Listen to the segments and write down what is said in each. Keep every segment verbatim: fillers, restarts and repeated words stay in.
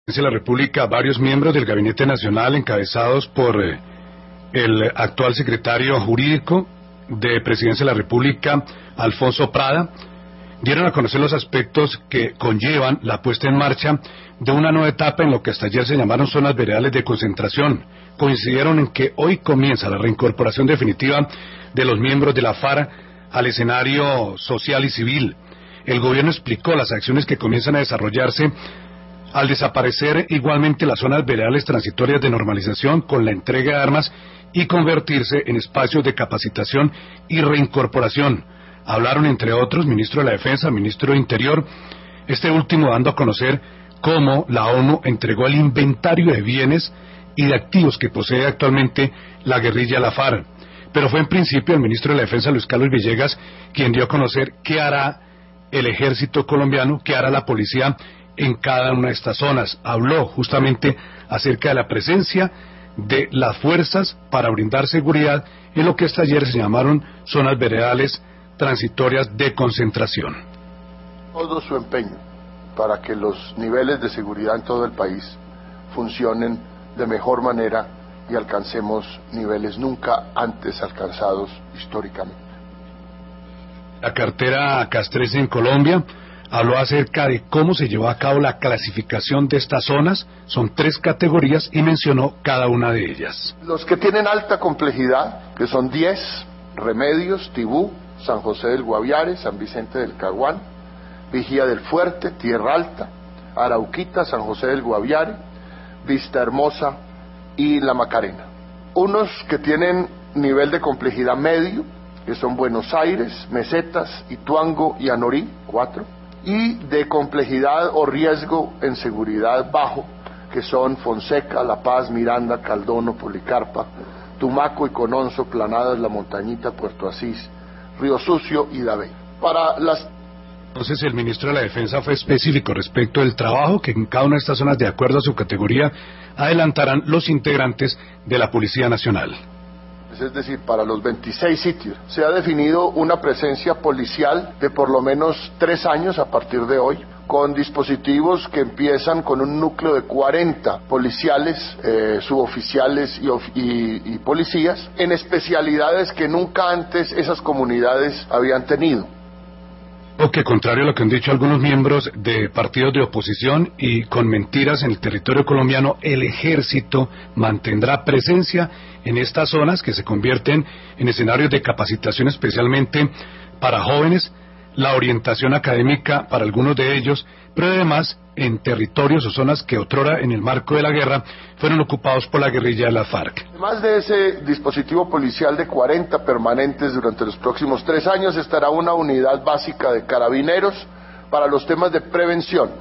de la República, varios miembros del Gabinete Nacional, encabezados por eh, el actual secretario jurídico de Presidencia de la República, Alfonso Prada, dieron a conocer los aspectos que conllevan la puesta en marcha de una nueva etapa en lo que hasta ayer se llamaron zonas veredales de concentración. Coincidieron en que hoy comienza la reincorporación definitiva de los miembros de la FARC al escenario social y civil. El gobierno explicó las acciones que comienzan a desarrollarse al desaparecer igualmente las zonas veredales transitorias de normalización con la entrega de armas y convertirse en espacios de capacitación y reincorporación. Hablaron, entre otros, ministro de la Defensa, ministro de Interior, este último dando a conocer cómo la ONU entregó el inventario de bienes y de activos que posee actualmente la guerrilla de la FARC. Pero fue en principio el ministro de la Defensa, Luis Carlos Villegas, quien dio a conocer qué hará el ejército colombiano, qué hará la policía en cada una de estas zonas. Habló justamente acerca de la presencia de las fuerzas para brindar seguridad en lo que hasta ayer se llamaron zonas veredales transitorias de concentración. Todo su empeño para que los niveles de seguridad en todo el país funcionen de mejor manera y alcancemos niveles nunca antes alcanzados históricamente. La cartera castrense en Colombia habló acerca de cómo se llevó a cabo la clasificación de estas zonas. Son tres categorías y mencionó cada una de ellas. Los que tienen alta complejidad, que son diez: Remedios, Tibú, San José del Guaviare, San Vicente del Caguán, Vigía del Fuerte, Tierra Alta, Arauquita, San José del Guaviare, Vista Hermosa y La Macarena. Unos que tienen nivel de complejidad medio, que son Buenos Aires, Mesetas, Ituango y Anorí, cuatro, y de complejidad o riesgo en seguridad bajo, que son Fonseca, La Paz, Miranda, Caldono, Policarpa, Tumaco y Cononzo, Planadas, La Montañita, Puerto Asís, Río Sucio y Davey. Para las Entonces el ministro de la Defensa fue específico respecto del trabajo que en cada una de estas zonas, de acuerdo a su categoría, adelantarán los integrantes de la Policía Nacional. Es decir, para los veintiséis sitios, se ha definido una presencia policial de por lo menos tres años a partir de hoy, con dispositivos que empiezan con un núcleo de cuarenta policiales, eh, suboficiales y, of y, y policías, en especialidades que nunca antes esas comunidades habían tenido. O que, contrario a lo que han dicho algunos miembros de partidos de oposición y con mentiras en el territorio colombiano, el ejército mantendrá presencia en estas zonas que se convierten en escenarios de capacitación especialmente para jóvenes, la orientación académica para algunos de ellos, pero además en territorios o zonas que otrora en el marco de la guerra fueron ocupados por la guerrilla de la FARC. Además de ese dispositivo policial de cuarenta permanentes durante los próximos tres años, estará una unidad básica de carabineros para los temas de prevención,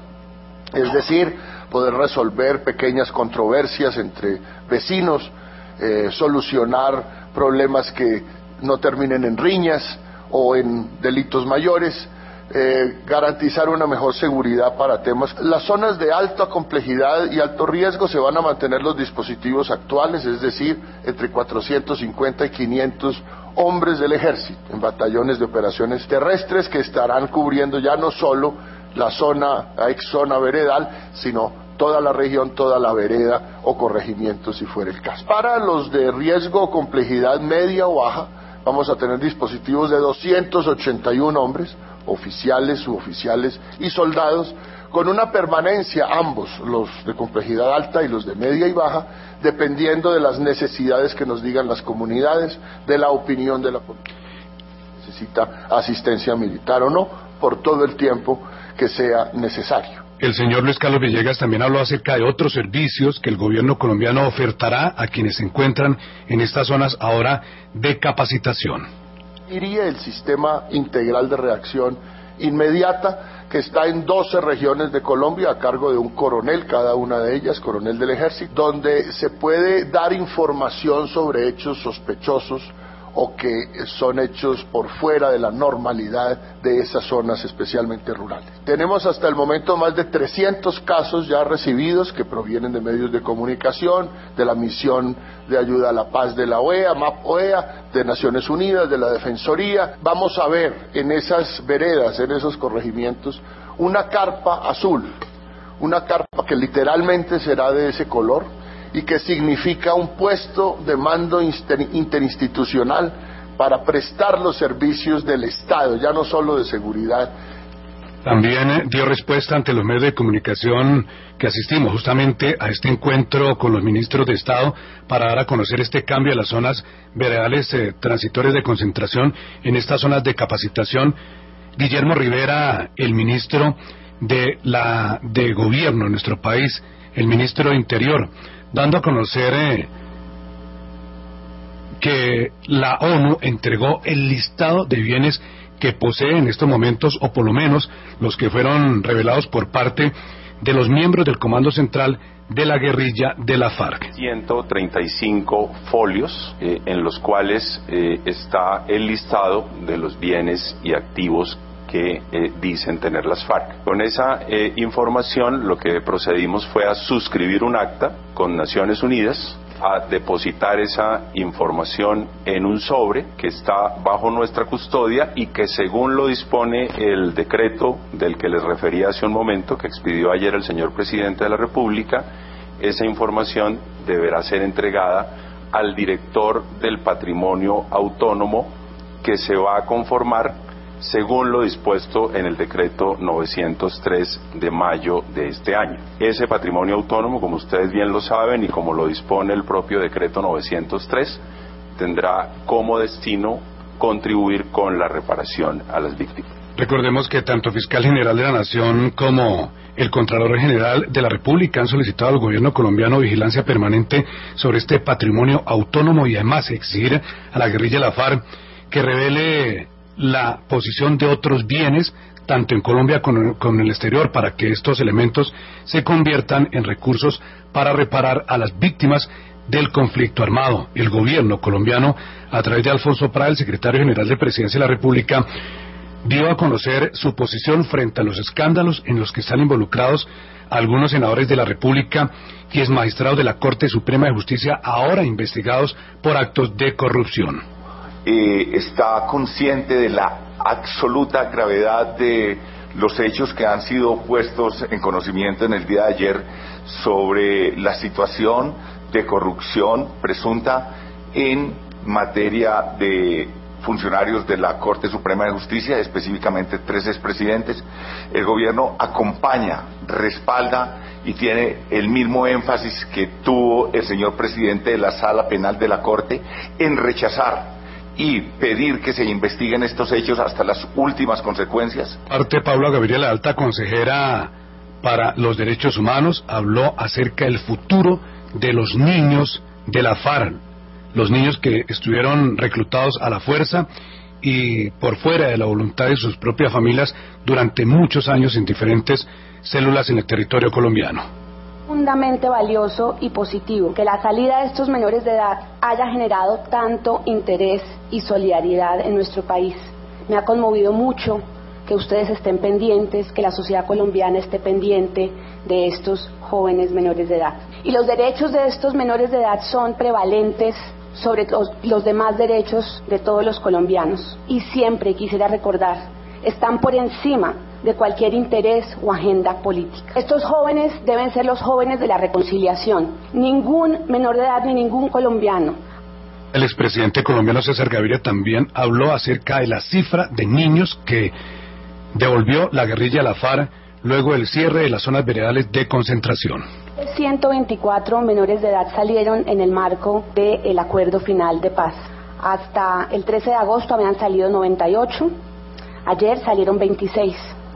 es decir, poder resolver pequeñas controversias entre vecinos, eh, solucionar problemas que no terminen en riñas o en delitos mayores, eh, garantizar una mejor seguridad para temas. Las zonas de alta complejidad y alto riesgo se van a mantener los dispositivos actuales, es decir, entre cuatrocientos cincuenta y quinientos hombres del ejército en batallones de operaciones terrestres que estarán cubriendo ya no solo la zona, la ex zona veredal, sino toda la región, toda la vereda o corregimiento si fuera el caso. Para los de riesgo o complejidad media o baja, vamos a tener dispositivos de doscientos ochenta y uno hombres, oficiales, suboficiales y soldados, con una permanencia, ambos, los de complejidad alta y los de media y baja, dependiendo de las necesidades que nos digan las comunidades, de la opinión de la policía. Necesita asistencia militar o no, por todo el tiempo que sea necesario. El señor Luis Carlos Villegas también habló acerca de otros servicios que el gobierno colombiano ofertará a quienes se encuentran en estas zonas ahora de capacitación. Iría el sistema integral de reacción inmediata, que está en doce regiones de Colombia a cargo de un coronel, cada una de ellas, coronel del ejército, donde se puede dar información sobre hechos sospechosos o que son hechos por fuera de la normalidad de esas zonas, especialmente rurales. Tenemos hasta el momento más de trescientos casos ya recibidos que provienen de medios de comunicación, de la misión de ayuda a la paz de la O E A, M A P O E A, de Naciones Unidas, de la Defensoría. Vamos a ver en esas veredas, en esos corregimientos, una carpa azul, una carpa que literalmente será de ese color y que significa un puesto de mando interinstitucional para prestar los servicios del Estado, ya no solo de seguridad. También dio respuesta ante los medios de comunicación que asistimos justamente a este encuentro con los ministros de Estado para dar a conocer este cambio de las zonas veredales eh, transitorias de concentración en estas zonas de capacitación. Guillermo Rivera, el ministro de la de gobierno en nuestro país, el ministro de Interior, dando a conocer eh, que la ONU entregó el listado de bienes que posee en estos momentos, o por lo menos los que fueron revelados por parte de los miembros del Comando Central de la guerrilla de la FARC. ciento treinta y cinco folios eh, en los cuales eh, está el listado de los bienes y activos que eh, dicen tener las FARC. Con esa eh, información lo que procedimos fue a suscribir un acta con Naciones Unidas, a depositar esa información en un sobre que está bajo nuestra custodia y que, según lo dispone el decreto del que les refería hace un momento, que expidió ayer el señor presidente de la República, esa información deberá ser entregada al director del patrimonio autónomo, que se va a conformar según lo dispuesto en el decreto novecientos tres de mayo de este año. Ese patrimonio autónomo, como ustedes bien lo saben y como lo dispone el propio decreto novecientos tres, tendrá como destino contribuir con la reparación a las víctimas. Recordemos que tanto Fiscal General de la Nación como el Contralor General de la República han solicitado al gobierno colombiano vigilancia permanente sobre este patrimonio autónomo y además exigir a la guerrilla de la FARC que revele la posición de otros bienes, tanto en Colombia como en el exterior, para que estos elementos se conviertan en recursos para reparar a las víctimas del conflicto armado. El gobierno colombiano, a través de Alfonso Prada, el secretario general de Presidencia de la República, dio a conocer su posición frente a los escándalos en los que están involucrados algunos senadores de la República y ex magistrados de la Corte Suprema de Justicia, ahora investigados por actos de corrupción. Eh, está consciente de la absoluta gravedad de los hechos que han sido puestos en conocimiento en el día de ayer sobre la situación de corrupción presunta en materia de funcionarios de la Corte Suprema de Justicia, específicamente tres expresidentes. El gobierno acompaña, respalda y tiene el mismo énfasis que tuvo el señor presidente de la Sala Penal de la Corte en rechazar y pedir que se investiguen estos hechos hasta las últimas consecuencias. Parte Paula Gaviria, la alta consejera para los derechos humanos, habló acerca del futuro de los niños de la FARC, los niños que estuvieron reclutados a la fuerza y por fuera de la voluntad de sus propias familias durante muchos años en diferentes células en el territorio colombiano. Fundamentalmente valioso y positivo que la salida de estos menores de edad haya generado tanto interés y solidaridad en nuestro país. Me ha conmovido mucho que ustedes estén pendientes, que la sociedad colombiana esté pendiente de estos jóvenes menores de edad. Y los derechos de estos menores de edad son prevalentes sobre los, los demás derechos de todos los colombianos. Y siempre quisiera recordar, están por encima de cualquier interés o agenda política. Estos jóvenes deben ser los jóvenes de la reconciliación. Ningún menor de edad ni ningún colombiano. El expresidente colombiano César Gaviria también habló acerca de la cifra de niños que devolvió la guerrilla a la FARC luego del cierre de las zonas veredales de concentración. ciento veinticuatro menores de edad salieron en el marco del acuerdo final de paz. Hasta el trece de agosto habían salido noventa y ocho, ayer salieron veintiséis.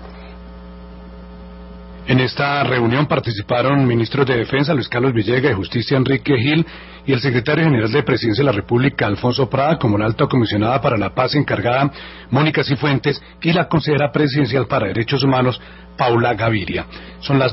En esta reunión participaron ministros de Defensa Luis Carlos Villegas, de Justicia Enrique Gil y el secretario general de Presidencia de la República Alfonso Prada, como la alta comisionada para la paz encargada Mónica Cifuentes y la consejera presidencial para Derechos Humanos Paula Gaviria. Son las